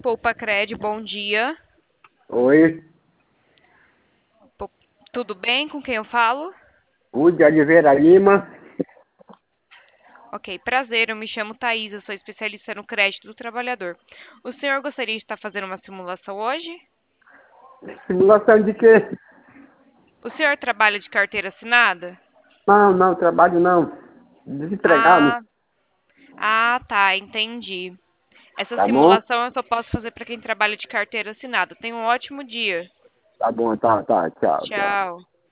Poupacred, bom dia. Oi, Po- Tudo bem? Com quem eu falo? Rude de Oliveira Lima. Ok, prazer, eu me chamo Thaís, eu sou especialista no crédito do trabalhador. O senhor gostaria de estar fazendo uma simulação hoje? Simulação de quê? O senhor trabalha de carteira assinada? Não, trabalho não. Desempregado, Ah, tá, entendi. Essa tá bom? simulação eu só posso fazer para quem trabalha de carteira assinada. Tenha um ótimo dia. Tá bom, tá, tchau. Tchau.